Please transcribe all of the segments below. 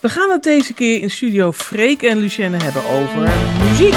We gaan het deze keer in studio Freek en Lucienne hebben over muziek.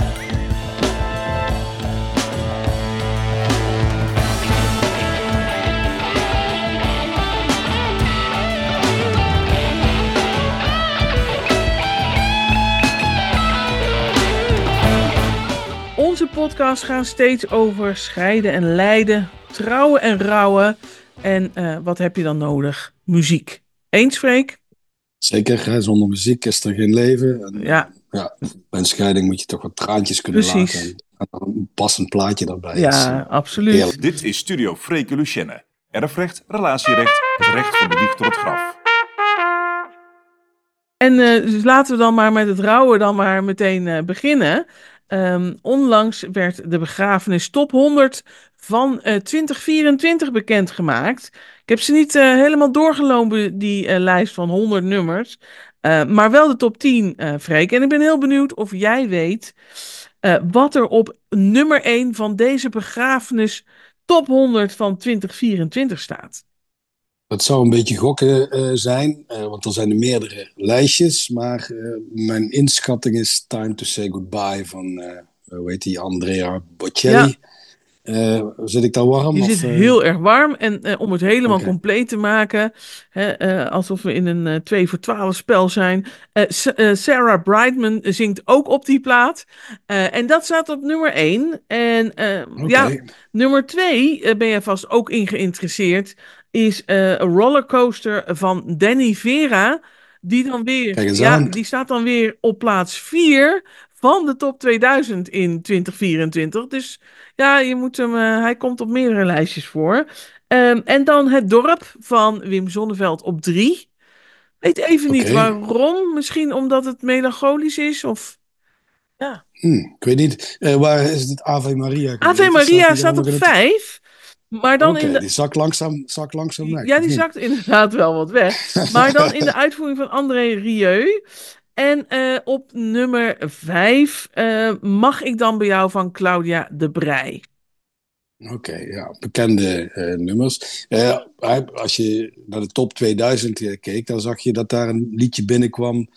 Onze podcasts gaan steeds over scheiden en lijden, trouwen en rouwen. En wat heb je dan nodig? Muziek. Eens, Freek? Zeker, hè? Zonder muziek is er geen leven. En, ja, bij een scheiding moet je toch wat traantjes kunnen laten. En dan een passend plaatje daarbij. Ja, absoluut. Heerlijk. Dit is Studio Freek en Lucienne. Erfrecht, relatierecht, het recht van de wieg tot het graf. En dus laten we dan maar met het rouwen dan maar meteen beginnen. Onlangs werd de begrafenis top 100 van 2024 bekendgemaakt. Ik heb ze niet helemaal doorgelopen, die lijst van 100 nummers. Maar wel de top 10, Freek. En ik ben heel benieuwd of jij weet wat er op nummer 1 van deze begrafenis top 100 van 2024 staat. Het zou een beetje gokken zijn, want er zijn er meerdere lijstjes. Maar mijn inschatting is Time to Say Goodbye van, hoe heet die, Andrea Bocelli. Ja. Zit ik daar warm? Je zit heel erg warm. En om het helemaal compleet te maken, alsof we in een 2 voor 12 spel zijn. Sarah Brightman zingt ook op die plaat. En dat staat op nummer 1. En nummer 2 ben je vast ook in geïnteresseerd. Is een rollercoaster van Danny Vera. Die dan weer, die staat dan weer op plaats 4 van de top 2000 in 2024. Dus ja, je moet hem, hij komt op meerdere lijstjes voor. En dan Het Dorp van Wim Sonneveld op 3. Weet even niet waarom. Misschien omdat het melancholisch is of... Ja. Ik weet niet. Waar is het Ave Maria? Ave Maria staat op 5. Maar dan die zakt langzaam weg. Ja, die zakt inderdaad wel wat weg. Maar dan in de uitvoering van André Rieu. En op nummer 5 mag ik dan bij jou van Claudia de Breij. Oké, bekende nummers. Als je naar de top 2000 keek, dan zag je dat daar een liedje binnenkwam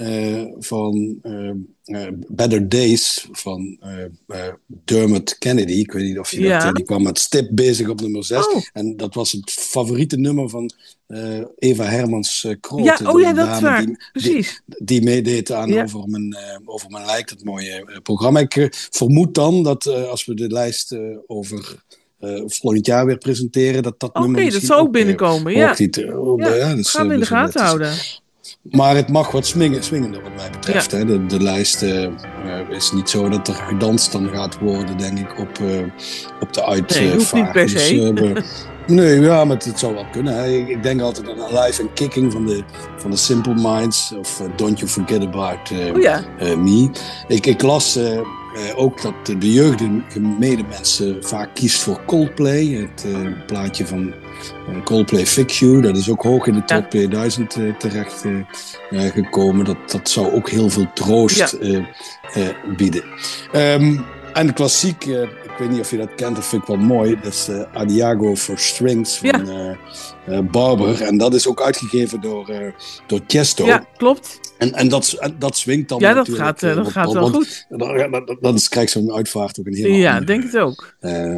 van Better Days van Dermot Kennedy. Ik weet niet of je dat... die kwam met Stip bezig op nummer 6. Oh. En dat was het favoriete nummer van Eva Hermans Kroot. Ja, dat is waar. Precies. Die meedeed aan Over mijn lijk, dat mooie programma. Ik vermoed dan dat als we de lijst over... volgend jaar weer presenteren, dat nummer dat zal ook binnenkomen, dus, gaan we in de gaten houden. Maar het mag wat swingender wat mij betreft. Ja. Hè. De lijst is niet zo dat er gedanst dan gaat worden, denk ik, op de uitvaart. Nee, hoeft niet per se. Nee, maar het zou wel kunnen. Hè. Ik denk altijd aan Alive and Kicking van de Simple Minds of Don't You Forget About Me. Ik las ook dat de jeugdige medemensen vaak kiest voor Coldplay. Het plaatje van Coldplay Fix You. Dat is ook hoog in de top 2000 terecht gekomen. Dat zou ook heel veel troost bieden. En de klassiek... ik weet niet of je dat kent, dat vind ik wel mooi. Dat is Adiago for Strings van Barber. En dat is ook uitgegeven door Tiesto. Ja, klopt. En dat swingt dan natuurlijk. Ja, dat gaat wel goed. Dat krijgt zo'n uitvaart ook een heel andere... Ja, denk het ook.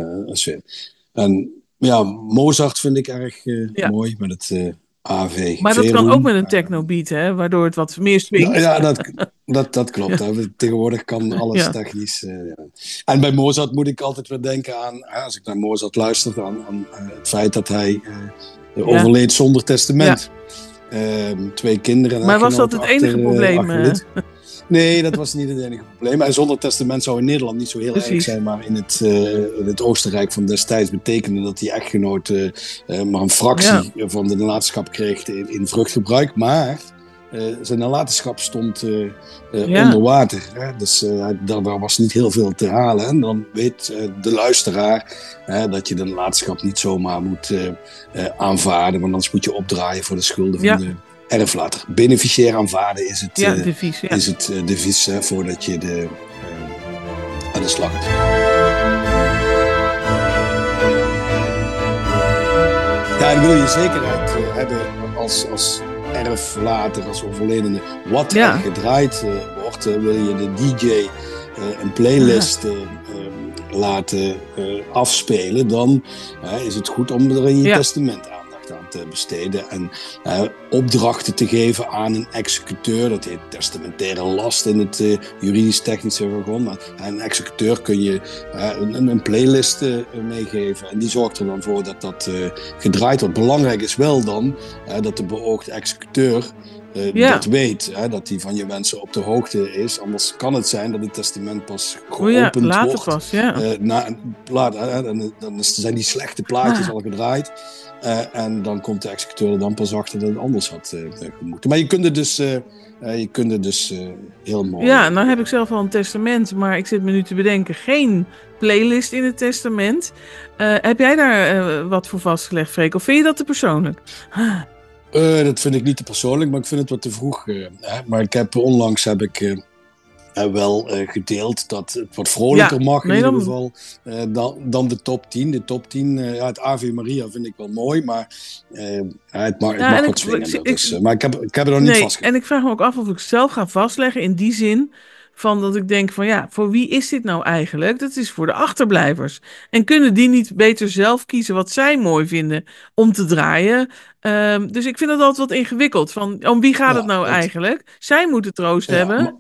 En ja, Mozart vind ik erg mooi met het... AV. Maar dat kan ook met een technobeat, hè? Waardoor het wat meer swingt. Ja, dat klopt. Ja. Tegenwoordig kan alles technisch. En bij Mozart moet ik altijd weer denken aan, als ik naar Mozart luister, aan het feit dat hij overleed zonder testament. 2 kinderen. Maar was dat het enige probleem? Nee, dat was niet het enige probleem. En zonder testament zou in Nederland niet zo heel erg zijn. Maar in het Oostenrijk van destijds betekende dat die echtgenoot maar een fractie van de nalatenschap kreeg in vruchtgebruik. Maar zijn nalatenschap stond onder water. Hè? Dus daar was niet heel veel te halen. En dan weet de luisteraar dat je de nalatenschap niet zomaar moet aanvaarden. Want anders moet je opdraaien voor de schulden van de erflater. Beneficiair aanvaarden is het devies, is het devies voordat je aan de slag gaat. Ja, en wil je zekerheid hebben als erf later als overledene wat er gedraaid wordt. Wil je de DJ een playlist laten afspelen, dan is het goed om er in je testament aandacht aan te besteden en opdrachten te geven aan een executeur. Dat heet testamentaire last in het juridisch-technische jargon. Maar een executeur kun je een playlist meegeven en die zorgt er dan voor dat dat gedraaid wordt. Belangrijk is wel dan dat de beoogde executeur dat weet, dat hij van je wensen op de hoogte is. Anders kan het zijn dat het testament pas geopend later wordt. Pas, dan zijn die slechte plaatjes al gedraaid. En dan komt de executeur er dan pas achter dat het anders had gemoeten. Maar je kunt het dus heel mooi... Ja, nou heb ik zelf al een testament, maar ik zit me nu te bedenken, geen playlist in het testament. Heb jij daar wat voor vastgelegd, Freek? Of vind je dat te persoonlijk? Dat vind ik niet te persoonlijk, maar ik vind het wat te vroeg. Maar onlangs heb ik wel gedeeld dat het wat vrolijker mag in ieder geval dan de top 10. De top 10, het Ave Maria vind ik wel mooi, maar het mag wat swingender. Maar ik heb het nog niet vastgelegd. En ik vraag me ook af of ik zelf ga vastleggen in die zin van dat ik denk van voor wie is dit nou eigenlijk? Dat is voor de achterblijvers. En kunnen die niet beter zelf kiezen wat zij mooi vinden om te draaien? Dus ik vind het altijd wat ingewikkeld. Van, om wie gaat het nou eigenlijk? Zij moeten troost hebben.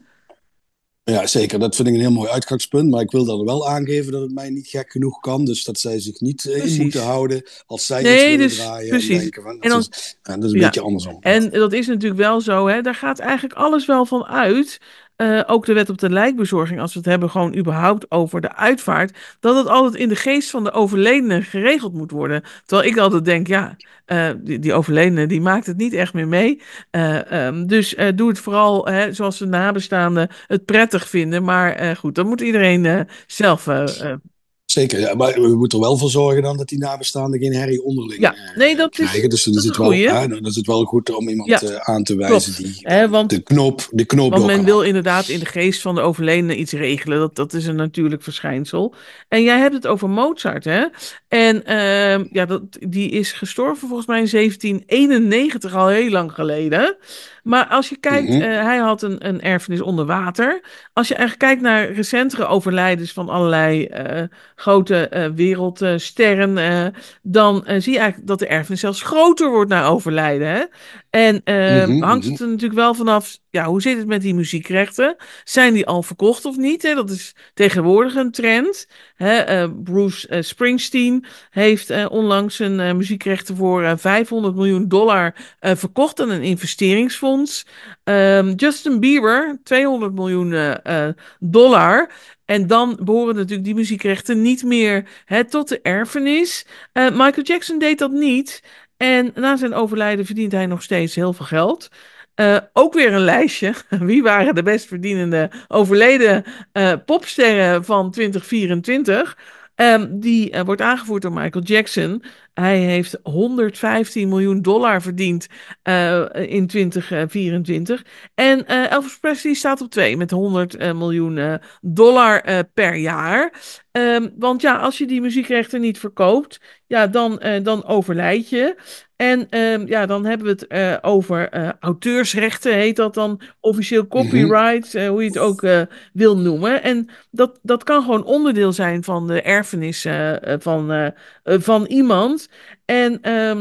Ja, zeker. Dat vind ik een heel mooi uitgangspunt. Maar ik wil dan wel aangeven dat het mij niet gek genoeg kan. Dus dat zij zich niet in moeten houden als zij iets willen draaien. Precies. En denken van, dat is een beetje andersom. En dat is natuurlijk wel zo. Hè? Daar gaat eigenlijk alles wel van uit. Ook de wet op de lijkbezorging, als we het hebben gewoon überhaupt over de uitvaart, dat het altijd in de geest van de overledene geregeld moet worden. Terwijl ik altijd denk, die overledene die maakt het niet echt meer mee. Dus doe het vooral zoals de nabestaanden het prettig vinden. Maar goed, dan moet iedereen zelf... Zeker, maar we moeten er wel voor zorgen dan dat die nabestaanden geen herrie onderling krijgen. Dus dan is het wel goed om iemand aan te wijzen die de knop want men wil inderdaad in de geest van de overledene iets regelen. Dat is een natuurlijk verschijnsel. En jij hebt het over Mozart, hè? En die is gestorven volgens mij in 1791, al heel lang geleden. Maar als je kijkt, hij had een erfenis onder water. Als je eigenlijk kijkt naar recentere overlijdens van allerlei grote wereldsterren, dan zie je eigenlijk dat de erfenis zelfs groter wordt na overlijden. Hè? En hangt het er natuurlijk wel vanaf, hoe zit het met die muziekrechten? Zijn die al verkocht of niet? Hè? Dat is tegenwoordig een trend. Bruce Springsteen heeft onlangs zijn muziekrechten voor $500 miljoen verkocht aan een investeringsfonds. Justin Bieber, $200 miljoen. En dan behoren natuurlijk die muziekrechten niet meer tot de erfenis. Michael Jackson deed dat niet. En na zijn overlijden verdient hij nog steeds heel veel geld. Ook weer een lijstje. Wie waren de best verdienende overleden popsterren van 2024? Die wordt aangevoerd door Michael Jackson. Hij heeft $115 miljoen verdiend in 2024. En Elvis Presley staat op 2 met $100 miljoen per jaar. Want als je die muziekrechten niet verkoopt, dan overlijd je. En dan hebben we het over auteursrechten, heet dat dan officieel copyright, hoe je het ook wil noemen. En dat kan gewoon onderdeel zijn van de erfenis van iemand. En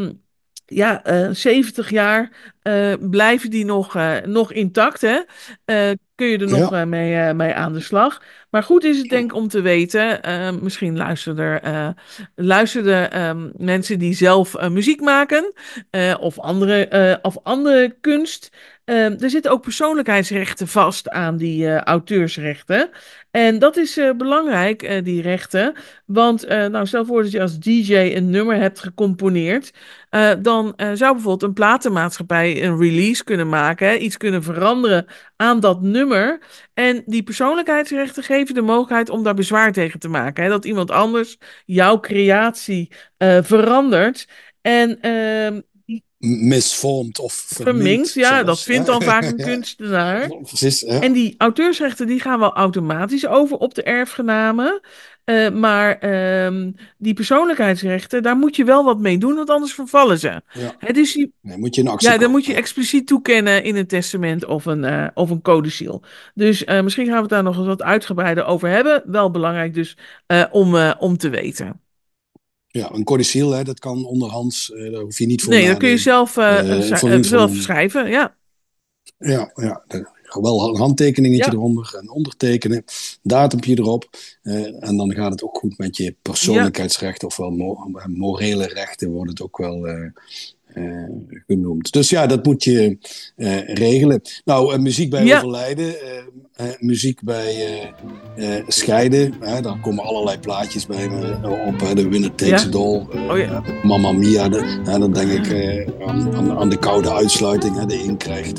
70 jaar blijven die nog intact, hè? Kun je er nog mee aan de slag. Maar goed is het denk ik om te weten, misschien luisteren mensen die zelf muziek maken of andere kunst. Er zitten ook persoonlijkheidsrechten vast aan die auteursrechten. En dat is belangrijk, die rechten. Want stel voor dat je als DJ een nummer hebt gecomponeerd. Dan zou bijvoorbeeld een platenmaatschappij een release kunnen maken. Hè, iets kunnen veranderen aan dat nummer. En die persoonlijkheidsrechten geven de mogelijkheid om daar bezwaar tegen te maken. Hè, dat iemand anders jouw creatie verandert. En misvormd of verminkt. Ja, zelfs. dat vindt dan vaak een kunstenaar. Precies, ja. En die auteursrechten die gaan wel automatisch over op de erfgenamen. Maar die persoonlijkheidsrechten, daar moet je wel wat mee doen, want anders vervallen ze. Ja. Dus Moet je een actie dan moet je ja. expliciet toekennen in een testament of een codicil. Dus misschien gaan we het daar nog eens wat uitgebreider over hebben. Wel belangrijk dus om te weten. Ja, een codicil, dat kan onderhands. Daar hoef je niet voor Nee, dat kun je zelf schrijven, ja. Ja, wel een handtekeningetje eronder en ondertekenen, datumpje erop. En dan gaat het ook goed met je persoonlijkheidsrechten, ofwel morele rechten wordt het ook wel genoemd. Dus ja, dat moet je regelen. Nou, muziek bij overlijden, muziek bij scheiden. Daar komen allerlei plaatjes bij me op. De Winner Takes It All, Mamma Mia. Dan denk ik aan de koude uitsluiting. De een krijgt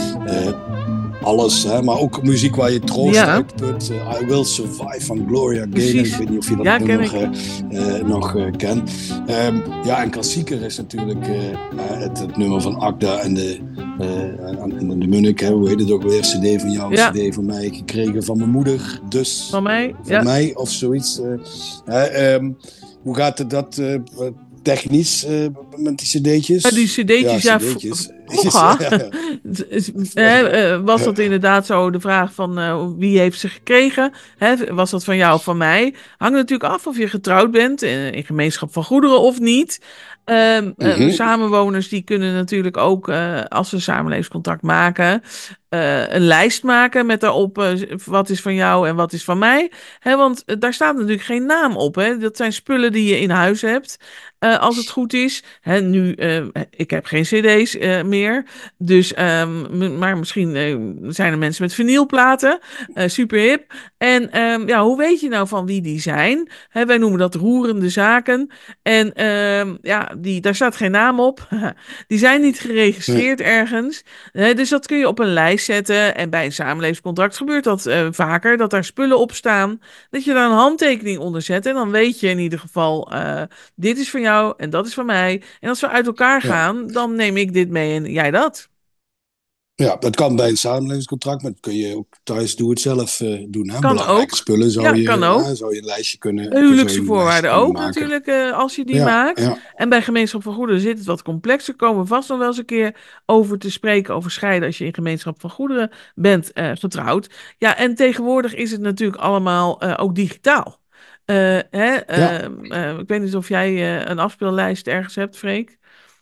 alles, maar ook muziek waar je troost uitput. I Will Survive van Gloria Gaynor. Ik weet niet of je dat nog kent. En klassieker is natuurlijk het nummer van Agda en de Munnik. Hoe heet het ook weer? CD van jou, CD van mij gekregen van mijn moeder. Dus van mij, van mij of zoiets. Hoe gaat dat technisch met die cd'tjes? Die cd'tjes, vroeger was dat inderdaad zo de vraag van wie heeft ze gekregen? Was dat van jou of van mij? Hangt natuurlijk af of je getrouwd bent in gemeenschap van goederen of niet. Samenwoners die kunnen natuurlijk ook, als ze een samenlevingscontract maken, een lijst maken met daarop wat is van jou en wat is van mij. Want daar staat natuurlijk geen naam op. Dat zijn spullen die je in huis hebt. Als het goed is. Nu, ik heb geen cd's meer. Dus, maar misschien zijn er mensen met vinylplaten. Super hip. En hoe weet je nou van wie die zijn? Wij noemen dat roerende zaken. En daar staat geen naam op. Die zijn niet geregistreerd ergens. Dus dat kun je op een lijst zetten. En bij een samenlevingscontract gebeurt dat vaker. Dat daar spullen op staan. Dat je daar een handtekening onder zet. En dan weet je in ieder geval, dit is van jou en dat is van mij. En als we uit elkaar gaan, dan neem ik dit mee en jij dat. Ja, dat kan bij een samenlevingscontract, maar dat kun je ook thuis zelf doen. Hè? Kan belangrijke ook. spullen zou je een lijstje kunnen huwelijkse voorwaarden ook natuurlijk, als je die maakt. Ja. En bij gemeenschap van goederen zit het wat complexer. Komen we vast nog wel eens een keer over te spreken, over scheiden als je in gemeenschap van goederen bent getrouwd. Ja, en tegenwoordig is het natuurlijk allemaal ook digitaal. Ik weet niet of jij een afspeellijst ergens hebt, Freek.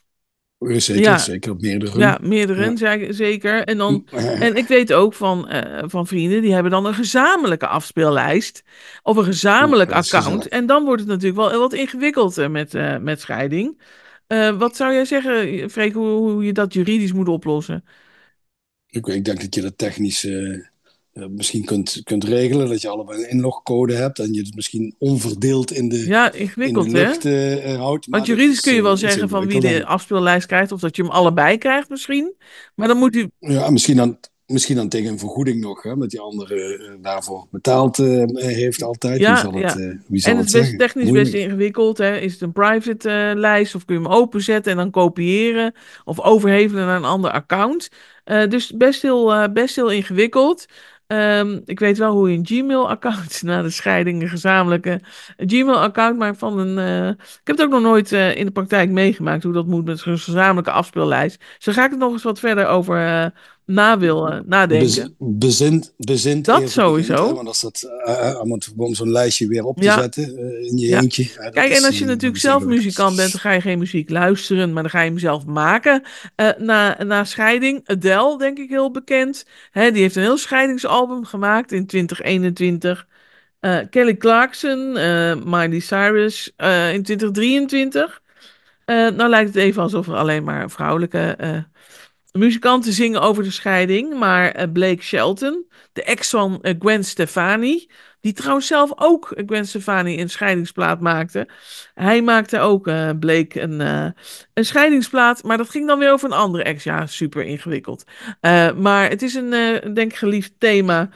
Zeker op meerdere. Ja, meerdere, zeker. En ik weet ook van vrienden, die hebben dan een gezamenlijke afspeellijst. Of een gezamenlijk account. En dan wordt het natuurlijk wel wat ingewikkeld met scheiding. Wat zou jij zeggen, Freek, hoe je dat juridisch moet oplossen? Ik denk dat je dat technisch misschien kunt regelen. Dat je allebei een inlogcode hebt. En je het misschien onverdeeld in de lucht houdt. Want juridisch kun je wel zeggen van wie de afspeellijst krijgt. Of dat je hem allebei krijgt misschien. Maar dan moet u... Ja, misschien dan tegen een vergoeding nog. Met die andere daarvoor betaald heeft altijd. Wie zal en het is technisch best ingewikkeld. Is het een private lijst? Of kun je hem openzetten en dan kopiëren? Of overhevelen naar een ander account? Dus best heel ingewikkeld. Ik weet wel hoe je een Gmail-account na de scheiding, een gezamenlijke Gmail-account, maar ik heb het ook nog nooit in de praktijk meegemaakt hoe dat moet met een gezamenlijke afspeellijst. Dus daar ga ik er nog eens wat verder over nadenken. Bezint dat sowieso. Want als om zo'n lijstje weer op te zetten in je eentje. Kijk, en als je natuurlijk zelf muzikant bent, dan ga je geen muziek luisteren, maar dan ga je hem zelf maken. Na scheiding, Adele, denk ik heel bekend. Die heeft een heel scheidingsalbum gemaakt in 2021. Kelly Clarkson, Miley Cyrus in 2023. Nou lijkt het even alsof er alleen maar vrouwelijke muzikanten zingen over de scheiding. Maar Blake Shelton, de ex van Gwen Stefani, die trouwens zelf ook Gwen Stefani een scheidingsplaat maakte. Hij maakte ook Blake een scheidingsplaat, maar dat ging dan weer over een andere ex. Ja, super ingewikkeld. Maar het is een, denk ik, geliefd thema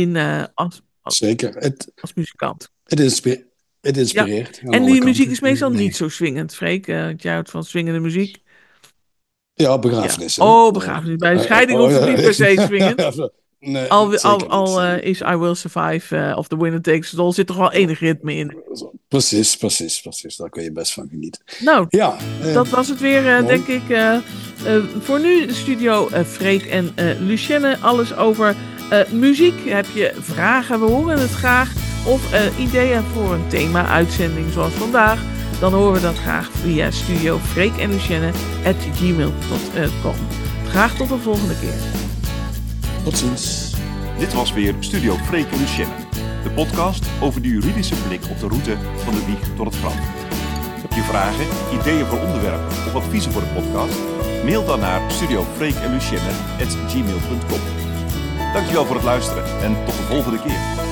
Zeker. Als muzikant. Het inspireert. En die muziek is meestal niet zo swingend, Freek. Jij houdt van swingende muziek. Ja, begrafenis. Ja. Oh, begrafenis. Bij een scheiding hoeft het niet per se swingen. Nee, al is I Will Survive of The Winner Takes It All, zit toch wel enig ritme in. Precies. Daar kun je best van genieten. Nou, dat was het weer, denk ik. Voor nu de studio Freek en Lucienne. Alles over muziek. Heb je vragen? We horen het graag. Of ideeën voor een thema-uitzending zoals vandaag. Dan horen we dat graag via studio Freek en Lucienne@gmail.com. Graag tot de volgende keer. Tot ziens. Dit was weer Studio Freek en Lucienne. De podcast over de juridische blik op de route van de wieg tot het graf. Heb je vragen, ideeën voor onderwerpen of adviezen voor de podcast? Mail dan naar studiofreekenlucienne@gmail.com. Dankjewel voor het luisteren en tot de volgende keer.